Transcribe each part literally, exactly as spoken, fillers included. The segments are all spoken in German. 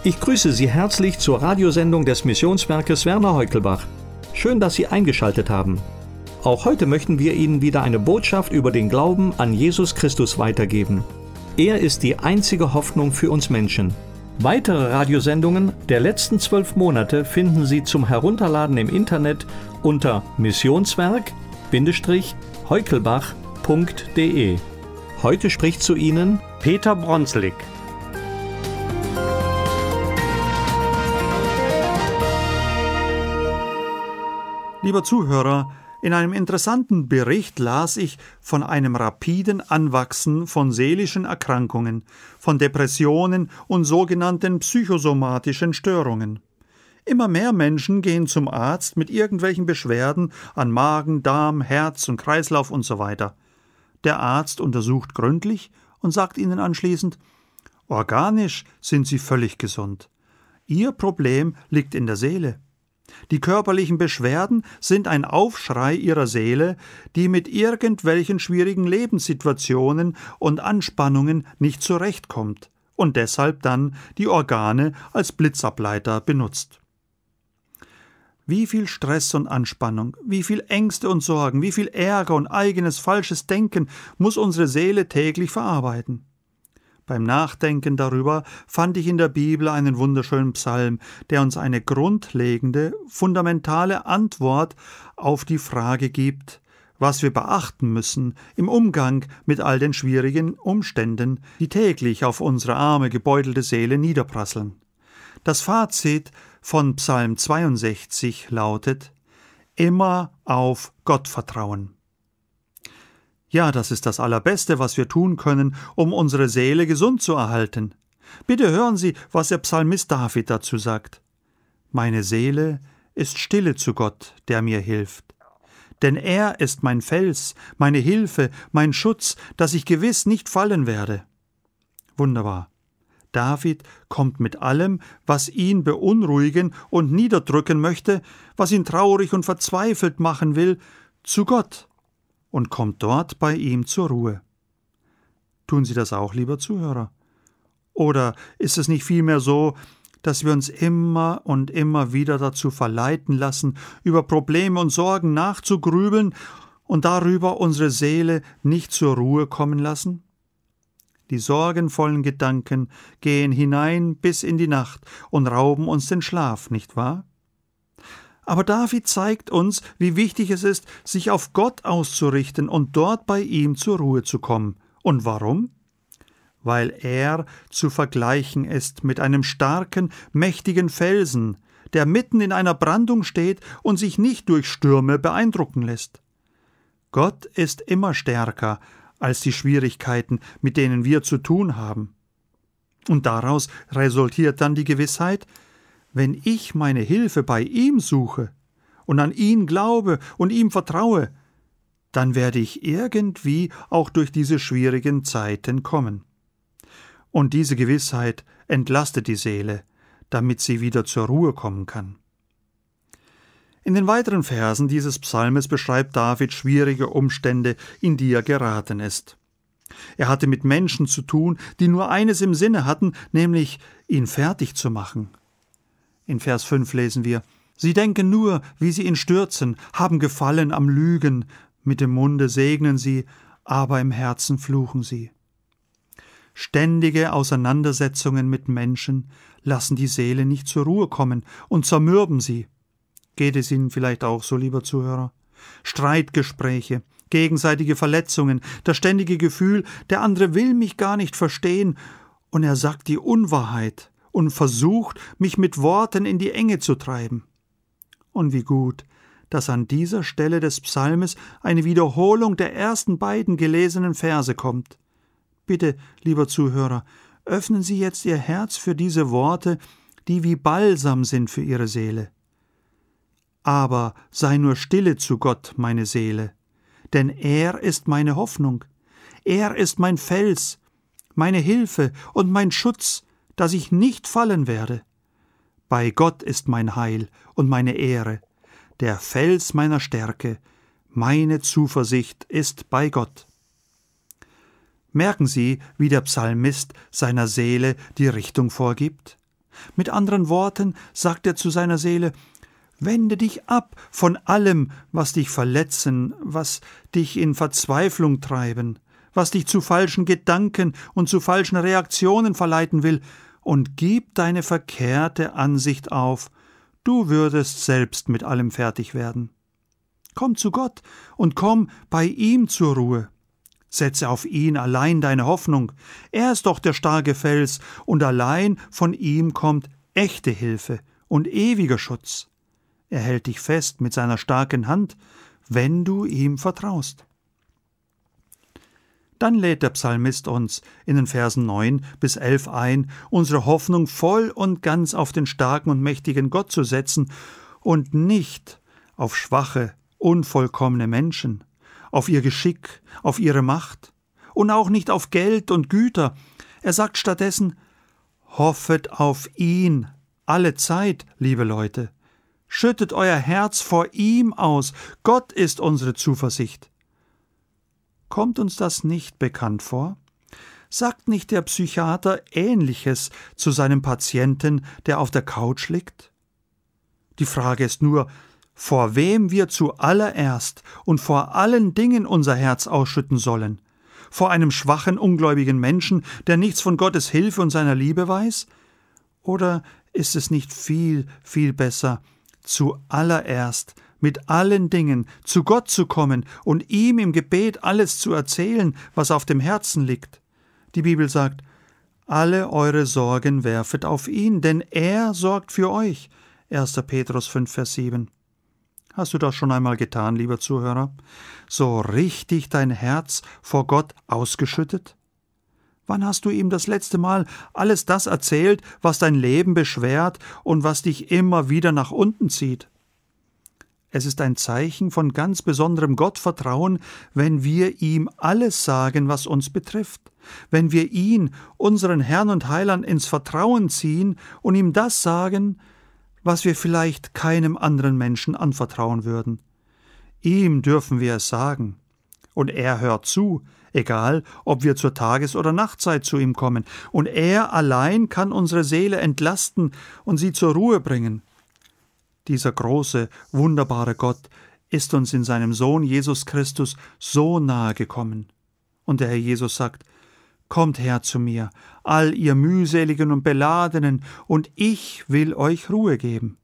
Ich grüße Sie herzlich zur Radiosendung des Missionswerkes Werner Heukelbach. Schön, dass Sie eingeschaltet haben. Auch heute möchten wir Ihnen wieder eine Botschaft über den Glauben an Jesus Christus weitergeben. Er ist die einzige Hoffnung für uns Menschen. Weitere Radiosendungen der letzten zwölf Monate finden Sie zum Herunterladen im Internet unter missionswerk Bindestrich heukelbach punkt de. Heute spricht zu Ihnen Peter Bronslik. Lieber Zuhörer, in einem interessanten Bericht las ich von einem rapiden Anwachsen von seelischen Erkrankungen, von Depressionen und sogenannten psychosomatischen Störungen. Immer mehr Menschen gehen zum Arzt mit irgendwelchen Beschwerden an Magen, Darm, Herz und Kreislauf und so weiter. Der Arzt untersucht gründlich und sagt ihnen anschließend: Organisch sind sie völlig gesund. Ihr Problem liegt in der Seele. Die körperlichen Beschwerden sind ein Aufschrei ihrer Seele, die mit irgendwelchen schwierigen Lebenssituationen und Anspannungen nicht zurechtkommt und deshalb dann die Organe als Blitzableiter benutzt. Wie viel Stress und Anspannung, wie viel Ängste und Sorgen, wie viel Ärger und eigenes falsches Denken muss unsere Seele täglich verarbeiten. Beim Nachdenken darüber fand ich in der Bibel einen wunderschönen Psalm, der uns eine grundlegende, fundamentale Antwort auf die Frage gibt, was wir beachten müssen im Umgang mit all den schwierigen Umständen, die täglich auf unsere arme, gebeutelte Seele niederprasseln. Das Fazit von Psalm zweiundsechzig lautet: Immer auf Gott vertrauen. Ja, das ist das Allerbeste, was wir tun können, um unsere Seele gesund zu erhalten. Bitte hören Sie, was der Psalmist David dazu sagt. Meine Seele ist stille zu Gott, der mir hilft. Denn er ist mein Fels, meine Hilfe, mein Schutz, dass ich gewiss nicht fallen werde. Wunderbar. David kommt mit allem, was ihn beunruhigen und niederdrücken möchte, was ihn traurig und verzweifelt machen will, zu Gott und kommt dort bei ihm zur Ruhe. Tun Sie das auch, lieber Zuhörer? Oder ist es nicht vielmehr so, dass wir uns immer und immer wieder dazu verleiten lassen, über Probleme und Sorgen nachzugrübeln und darüber unsere Seele nicht zur Ruhe kommen lassen? Die sorgenvollen Gedanken gehen hinein bis in die Nacht und rauben uns den Schlaf, nicht wahr? Aber David zeigt uns, wie wichtig es ist, sich auf Gott auszurichten und dort bei ihm zur Ruhe zu kommen. Und warum? Weil er zu vergleichen ist mit einem starken, mächtigen Felsen, der mitten in einer Brandung steht und sich nicht durch Stürme beeindrucken lässt. Gott ist immer stärker als die Schwierigkeiten, mit denen wir zu tun haben. Und daraus resultiert dann die Gewissheit: Wenn ich meine Hilfe bei ihm suche und an ihn glaube und ihm vertraue, dann werde ich irgendwie auch durch diese schwierigen Zeiten kommen. Und diese Gewissheit entlastet die Seele, damit sie wieder zur Ruhe kommen kann. In den weiteren Versen dieses Psalmes beschreibt David schwierige Umstände, in die er geraten ist. Er hatte mit Menschen zu tun, die nur eines im Sinne hatten, nämlich ihn fertig zu machen. In Vers fünf lesen wir: Sie denken nur, wie sie ihn stürzen, haben Gefallen am Lügen, mit dem Munde segnen sie, aber im Herzen fluchen sie. Ständige Auseinandersetzungen mit Menschen lassen die Seele nicht zur Ruhe kommen und zermürben sie. Geht es Ihnen vielleicht auch so, lieber Zuhörer? Streitgespräche, gegenseitige Verletzungen, das ständige Gefühl, der andere will mich gar nicht verstehen und er sagt die Unwahrheit und versucht, mich mit Worten in die Enge zu treiben. Und wie gut, dass an dieser Stelle des Psalmes eine Wiederholung der ersten beiden gelesenen Verse kommt. Bitte, lieber Zuhörer, öffnen Sie jetzt Ihr Herz für diese Worte, die wie Balsam sind für Ihre Seele. Aber sei nur stille zu Gott, meine Seele, denn er ist meine Hoffnung, er ist mein Fels, meine Hilfe und mein Schutz, dass ich nicht fallen werde. Bei Gott ist mein Heil und meine Ehre, der Fels meiner Stärke, meine Zuversicht ist bei Gott. Merken Sie, wie der Psalmist seiner Seele die Richtung vorgibt? Mit anderen Worten sagt er zu seiner Seele: Wende dich ab von allem, was dich verletzen, was dich in Verzweiflung treiben, was dich zu falschen Gedanken und zu falschen Reaktionen verleiten will, und gib deine verkehrte Ansicht auf, du würdest selbst mit allem fertig werden. Komm zu Gott und komm bei ihm zur Ruhe. Setze auf ihn allein deine Hoffnung. Er ist doch der starke Fels, und allein von ihm kommt echte Hilfe und ewiger Schutz. Er hält dich fest mit seiner starken Hand, wenn du ihm vertraust. Dann lädt der Psalmist uns in den Versen neun bis elf ein, unsere Hoffnung voll und ganz auf den starken und mächtigen Gott zu setzen und nicht auf schwache, unvollkommene Menschen, auf ihr Geschick, auf ihre Macht und auch nicht auf Geld und Güter. Er sagt stattdessen: Hoffet auf ihn alle Zeit, liebe Leute. Schüttet euer Herz vor ihm aus. Gott ist unsere Zuversicht. Kommt uns das nicht bekannt vor? Sagt nicht der Psychiater Ähnliches zu seinem Patienten, der auf der Couch liegt? Die Frage ist nur, vor wem wir zuallererst und vor allen Dingen unser Herz ausschütten sollen. Vor einem schwachen, ungläubigen Menschen, der nichts von Gottes Hilfe und seiner Liebe weiß? Oder ist es nicht viel, viel besser, zuallererst mit allen Dingen zu Gott zu kommen und ihm im Gebet alles zu erzählen, was auf dem Herzen liegt? Die Bibel sagt: Alle eure Sorgen werfet auf ihn, denn er sorgt für euch. erster Petrus fünf, Vers sieben. Hast du das schon einmal getan, lieber Zuhörer? So richtig dein Herz vor Gott ausgeschüttet? Wann hast du ihm das letzte Mal alles das erzählt, was dein Leben beschwert und was dich immer wieder nach unten zieht? Es ist ein Zeichen von ganz besonderem Gottvertrauen, wenn wir ihm alles sagen, was uns betrifft, wenn wir ihn, unseren Herrn und Heiland, ins Vertrauen ziehen und ihm das sagen, was wir vielleicht keinem anderen Menschen anvertrauen würden. Ihm dürfen wir es sagen. Und er hört zu, egal ob wir zur Tages- oder Nachtzeit zu ihm kommen. Und er allein kann unsere Seele entlasten und sie zur Ruhe bringen. Dieser große, wunderbare Gott ist uns in seinem Sohn Jesus Christus so nahe gekommen. Und der Herr Jesus sagt: Kommt her zu mir, all ihr mühseligen und Beladenen, und ich will euch Ruhe geben.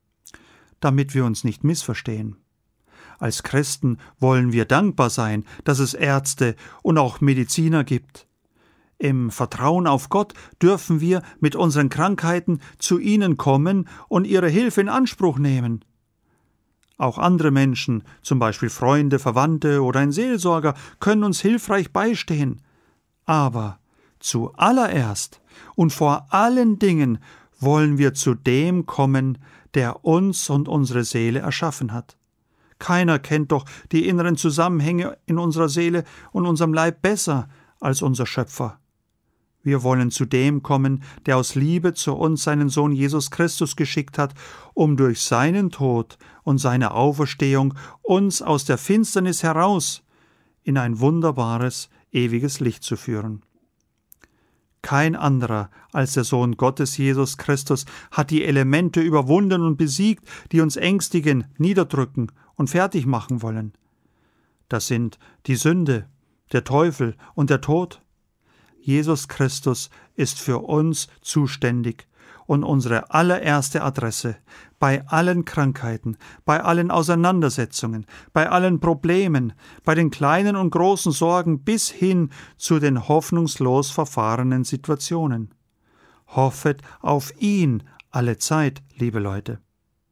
Damit wir uns nicht missverstehen. Als Christen wollen wir dankbar sein, dass es Ärzte und auch Mediziner gibt. Im Vertrauen auf Gott dürfen wir mit unseren Krankheiten zu ihnen kommen und ihre Hilfe in Anspruch nehmen. Auch andere Menschen, zum Beispiel Freunde, Verwandte oder ein Seelsorger, können uns hilfreich beistehen. Aber zuallererst und vor allen Dingen wollen wir zu dem kommen, der uns und unsere Seele erschaffen hat. Keiner kennt doch die inneren Zusammenhänge in unserer Seele und unserem Leib besser als unser Schöpfer. Wir wollen zu dem kommen, der aus Liebe zu uns seinen Sohn Jesus Christus geschickt hat, um durch seinen Tod und seine Auferstehung uns aus der Finsternis heraus in ein wunderbares, ewiges Licht zu führen. Kein anderer als der Sohn Gottes Jesus Christus hat die Elemente überwunden und besiegt, die uns ängstigen, niederdrücken und fertig machen wollen. Das sind die Sünde, der Teufel und der Tod. Jesus Christus ist für uns zuständig und unsere allererste Adresse bei allen Krankheiten, bei allen Auseinandersetzungen, bei allen Problemen, bei den kleinen und großen Sorgen bis hin zu den hoffnungslos verfahrenen Situationen. Hoffet auf ihn alle Zeit, liebe Leute.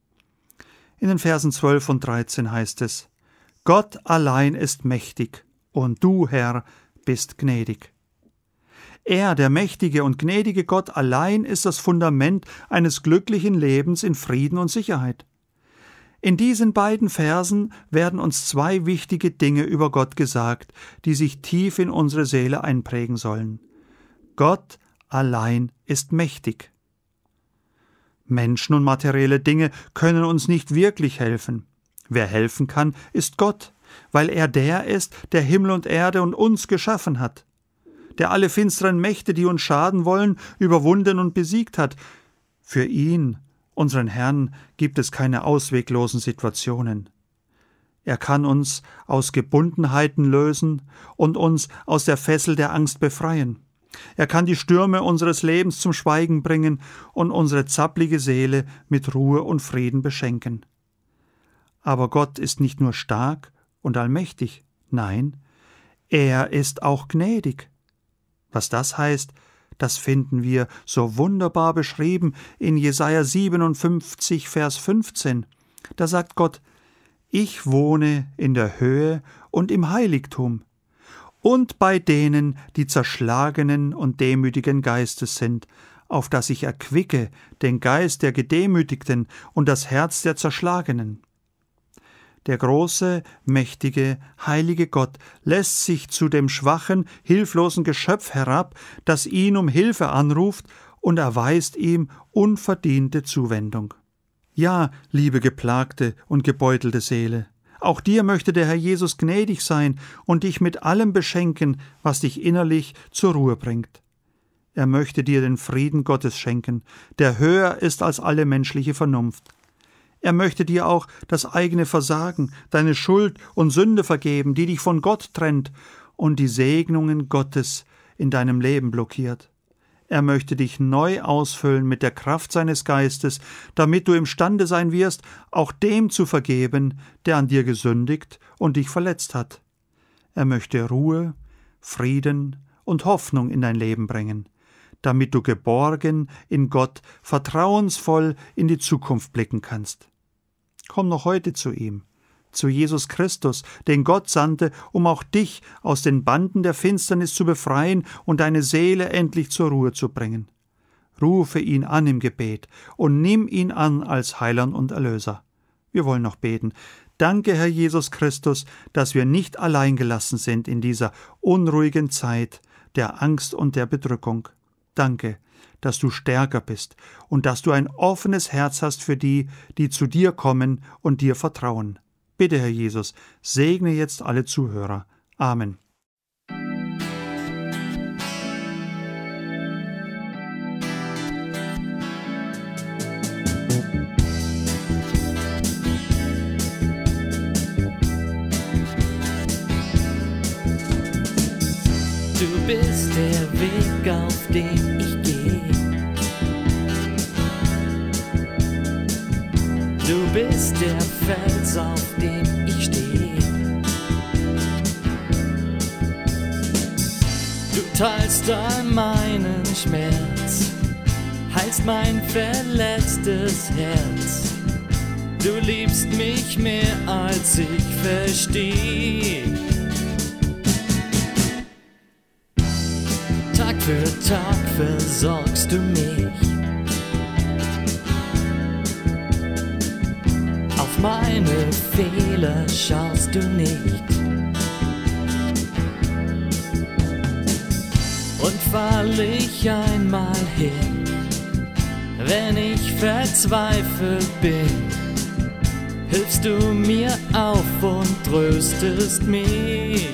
In den Versen zwölf und dreizehn heißt es: Gott allein ist mächtig, und du, Herr, bist gnädig. Er, der mächtige und gnädige Gott allein, ist das Fundament eines glücklichen Lebens in Frieden und Sicherheit. In diesen beiden Versen werden uns zwei wichtige Dinge über Gott gesagt, die sich tief in unsere Seele einprägen sollen. Gott allein ist mächtig. Menschen und materielle Dinge können uns nicht wirklich helfen. Wer helfen kann, ist Gott, weil er der ist, der Himmel und Erde und uns geschaffen hat, der alle finsteren Mächte, die uns schaden wollen, überwunden und besiegt hat. Für ihn, unseren Herrn, gibt es keine ausweglosen Situationen. Er kann uns aus Gebundenheiten lösen und uns aus der Fessel der Angst befreien. Er kann die Stürme unseres Lebens zum Schweigen bringen und unsere zapplige Seele mit Ruhe und Frieden beschenken. Aber Gott ist nicht nur stark und allmächtig, nein, er ist auch gnädig. Was das heißt, das finden wir so wunderbar beschrieben in Jesaja siebenundfünfzig, Vers fünfzehn. Da sagt Gott: Ich wohne in der Höhe und im Heiligtum und bei denen, die zerschlagenen und demütigen Geistes sind, auf dass ich erquicke den Geist der Gedemütigten und das Herz der Zerschlagenen. Der große, mächtige, heilige Gott lässt sich zu dem schwachen, hilflosen Geschöpf herab, das ihn um Hilfe anruft, und erweist ihm unverdiente Zuwendung. Ja, liebe geplagte und gebeutelte Seele, auch dir möchte der Herr Jesus gnädig sein und dich mit allem beschenken, was dich innerlich zur Ruhe bringt. Er möchte dir den Frieden Gottes schenken, der höher ist als alle menschliche Vernunft. Er möchte dir auch das eigene Versagen, deine Schuld und Sünde vergeben, die dich von Gott trennt und die Segnungen Gottes in deinem Leben blockiert. Er möchte dich neu ausfüllen mit der Kraft seines Geistes, damit du imstande sein wirst, auch dem zu vergeben, der an dir gesündigt und dich verletzt hat. Er möchte Ruhe, Frieden und Hoffnung in dein Leben bringen, damit du geborgen in Gott vertrauensvoll in die Zukunft blicken kannst. Komm noch heute zu ihm, zu Jesus Christus, den Gott sandte, um auch dich aus den Banden der Finsternis zu befreien und deine Seele endlich zur Ruhe zu bringen. Rufe ihn an im Gebet und nimm ihn an als Heiland und Erlöser. Wir wollen noch beten. Danke, Herr Jesus Christus, dass wir nicht allein gelassen sind in dieser unruhigen Zeit der Angst und der Bedrückung. Danke, dass du stärker bist und dass du ein offenes Herz hast für die, die zu dir kommen und dir vertrauen. Bitte, Herr Jesus, segne jetzt alle Zuhörer. Amen. Du bist der Weg, auf den ich gehe. Du bist der Fels, auf dem ich stehe. Du teilst all meinen Schmerz, heilst mein verletztes Herz. Du liebst mich mehr, als ich verstehe. Tag für Tag versorgst du mich. Auf meine Fehler schaust du nicht. Und fall ich einmal hin, wenn ich verzweifelt bin, hilfst du mir auf und tröstest mich.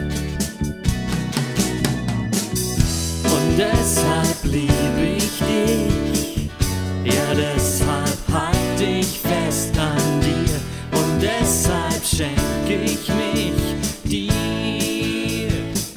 Und deshalb liebe ich dich, ja deshalb halt ich fest an dir. Und deshalb schenke ich mich dir.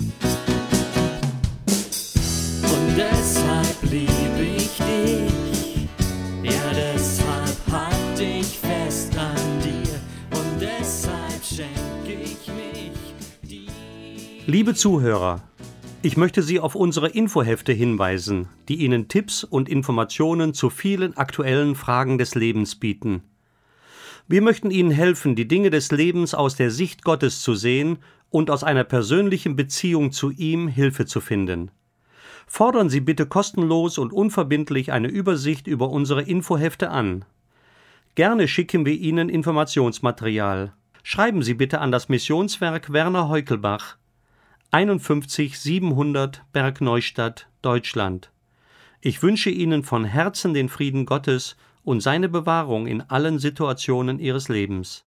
Und deshalb liebe ich dich, ja deshalb halt ich fest an dir. Und deshalb schenke ich mich dir. Liebe Zuhörer, ich möchte Sie auf unsere Infohefte hinweisen, die Ihnen Tipps und Informationen zu vielen aktuellen Fragen des Lebens bieten. Wir möchten Ihnen helfen, die Dinge des Lebens aus der Sicht Gottes zu sehen und aus einer persönlichen Beziehung zu ihm Hilfe zu finden. Fordern Sie bitte kostenlos und unverbindlich eine Übersicht über unsere Infohefte an. Gerne schicken wir Ihnen Informationsmaterial. Schreiben Sie bitte an das Missionswerk Werner Heukelbach, einundfünfzig siebenhundert Bergneustadt, Deutschland. Ich wünsche Ihnen von Herzen den Frieden Gottes und seine Bewahrung in allen Situationen Ihres Lebens.